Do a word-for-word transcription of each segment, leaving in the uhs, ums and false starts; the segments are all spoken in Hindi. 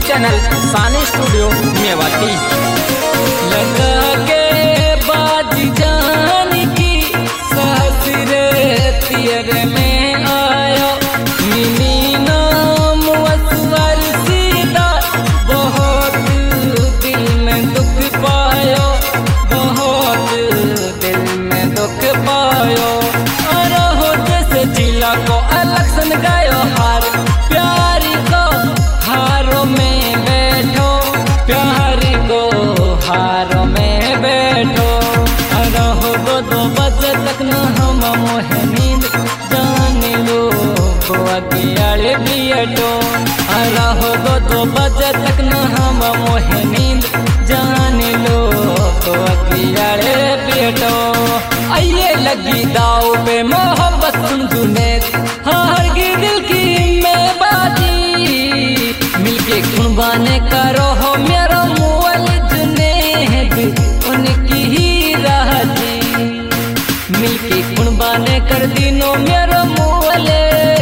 YouTube channel Sani studio Mewati. लगा के बाज जान की सासरे तियर में आयो, मिली नाम असवर सीधा, बहुत दिल में दुख पायो, बहुत दिल में दुख पायो। और हो जैसे जिला को अलग सन गायो हार, प्यारी को हारों में बैठो, प्यारी को हारों में बैठो। रहो दो दो बजे तक न हम मोहे नींद, जान लो अगियाड़े बियटो। रहो दो दो बजे तक न हम मोहे नींद, जान लो अगियाड़े बियटो। आइए लगी दाव पे मोहब्बत सुन जुनैद, हर की दिल की मैं बाजी, मिलके कुर्बाने करो हो मेरा मुअल जुनैद, उनकी ही राजी, मिलके कुर्बाने कर दिनो मेरा मुअले।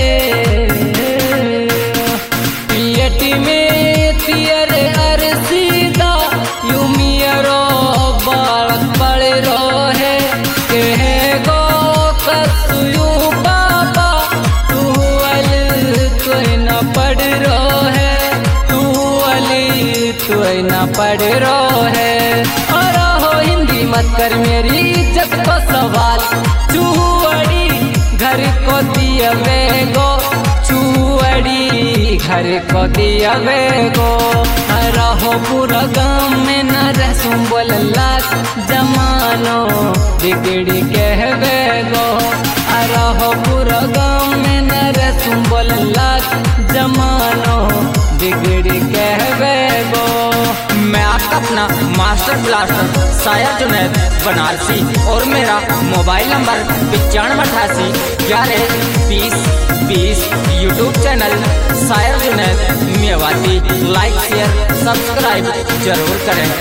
पियटी में तियर अरसीदा, यू मियरो बालक बड़े रो है, कहे गो कसयू बाबा, तू अल कोई न पढ़ रो है, तू अली तू न पढ़ रो है। और हो हिंदी मत कर मेरी इज्जत को सवाल, चूअड़ी घर को दिया वेगो, चूअड़ी घर को दिया वेगो। रहो पूरा गाँव में न रहसूं बोल लाख, जमानो बिगड़ी कहवेगो। रहो पूरा गाँव में न रहसूं बोल लाख, जमानो बिगड़ी कहवेगो। मैं आपका अपना मास्टर ब्लास्टर शायर जुनैद बनारसी, और मेरा मोबाइल नंबर पचानवे अठासी ग्यारह बीस बीस। यूट्यूब चैनल शायर Junaid Mewati. Like share subscribe जरूर करें।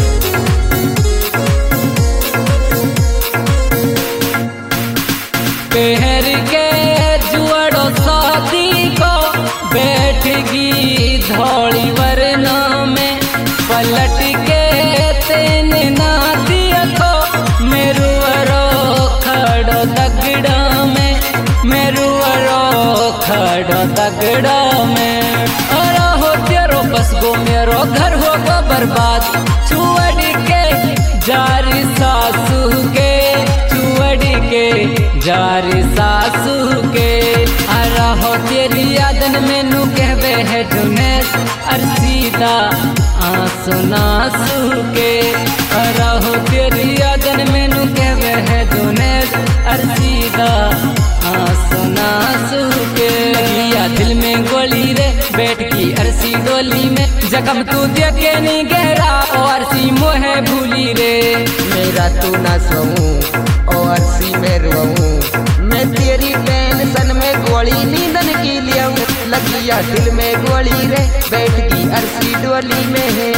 पहर के जुआड़ो शादी को बैठगी धौड़ी वरना में, पलट के तेने ना दिया को मेरू अरो खड़ो दगड़ा में, मेरू अरो खड़ो दगड़ा में। और हो तेरो बस गो मेरो घर होगा बर्बाद, चुअड़ी के जारी सासू के, चुअड़ी के जारी सासू के। अरा हो तेरी यादन मैनू कहवे है जुनैद, अरसीदा आंसू नासू के। अरा हो तेरी यादन मैनू कहवे है जुनैद, अरसीदा आंसू नासू के। लगिया दिल में गोली रे बैठ की अरसी डोली में, जख्म तू देखे नहीं गहरा ओ अरसी मोहे भूली रे। मेरा तू ना सोऊं ओ अरसी में रोऊं, मैं तेरी टेंशन में गोली नींदन की लियाऊं। लगिया दिल में गोली रे बैठ की अरसी डोली में है।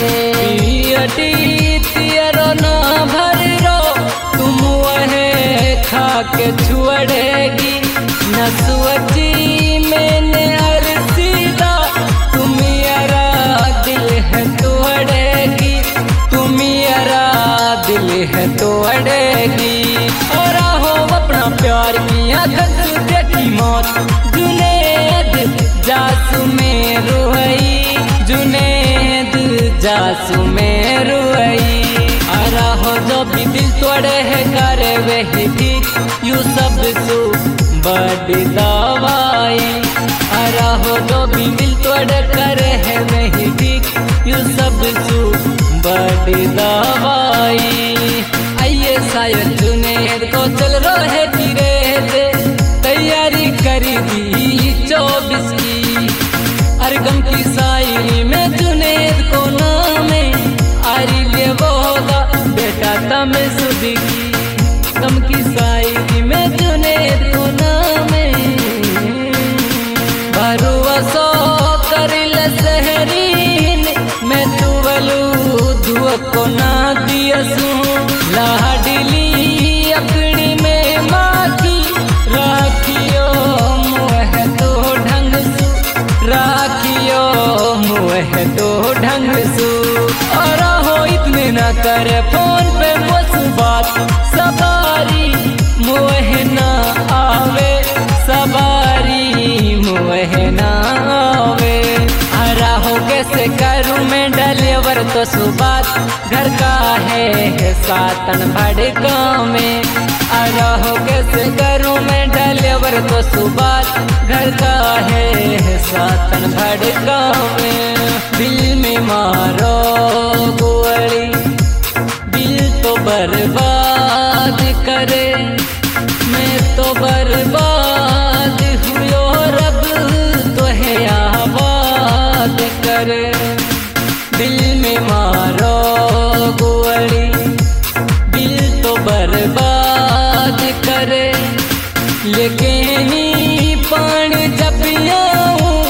पियटी तियरो ना भर रो, तुम वहे खा के छुड़ेगी, न सोची मैंने अरसीदा, तुम यारा दिल है तोड़ेगी, तुम यारा दिल है तोड़ेगी। और हो अपना प्यार किया धस देखी मौत, जुनैद जासू में रुई, जुनैद जासू में रुई। अरा हो जो भी दिल तोड़े है करे वही ठीक, यू सब सु बड़ी दवाई। अरा हो जो भी दिल तोड़े करे है वही ठीक, यू सब सु बड़ी दवाई। आइए शायद जुनैद को चल रहे गिरे थे, तैयारी करी दी चौबीस की। अरगम की शायरी में जुनैद को नाम है, आरी ले वो होगा बेटा तम सुधी की। गम की शायरी में जुनैद को नाम है, भरुआ सो करिल सहरीन, मैं तू बलू धुआ को ना दियसू। लाडली अकड़ी में माँ की राखियो मुँह तो ढंग सु, राखियो मुँह है तो ढंग सू और हो इतने न करे फोन पे मुझ बात सवारी मोहे ना आवे सवारी मोहे ना आवे हरा हो कैसे करूँ मैं डलेवर तो सुबात घर का है सातन भड़का में अरा हो कैसे करूँ मैं डलेवर तो सुबात घर का है सातन भड़का में दिल में मारो गोली दिल तो बर्बाद करे मैं तो बर्बाद हुयो रब तो है आबाद करे दिल में मारो गोली दिल तो बर्बाद करे लेकिन पानी जब आऊं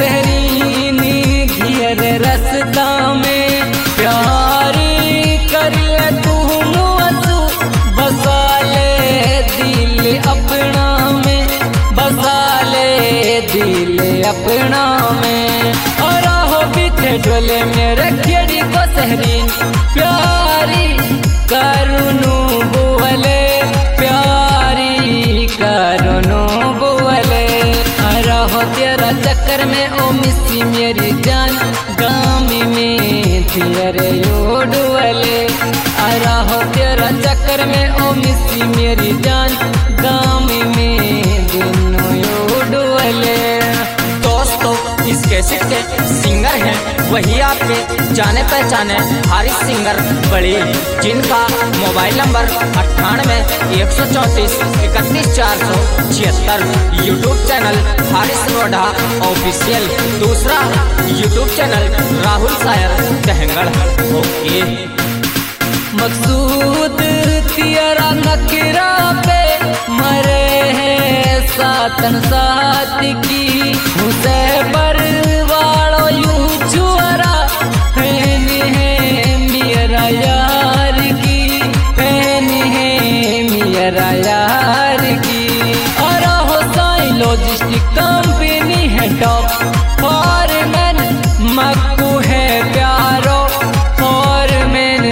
सहरीनी घियर रसता में प्यारी कर ले तू मुझू बसा ले दिल अपना में बसा ले दिल अपना में और हो पीछे ढोले मेरे खेड़ी को सहरीन प्यारी करुणू बोले प्यारी करुणू बोले हरा हो तेरा चक्कर में ओ मिस्सी मेरी जान गामी में तेरे यो डुअले हरा हो तेरा चक्कर में ओ मिस्सी मेरी जान गामी में दिनों यो डुअले। दोस्तों इस कैसेट के सिंगर हैं वही आपके जाने पहचाने हारिस सिंगर बड़ी जिनका मोबाइल नंबर अट्ठानवे एक सौ चौंतीस इकतीस चार सौ छिहत्तर YouTube channel Haris Roda official दूसरा यूट्यूब चैनल राहुल सायर दहंगड़। ओके मकसूद तेरा नकरा पे मरे हैं सातन साथ की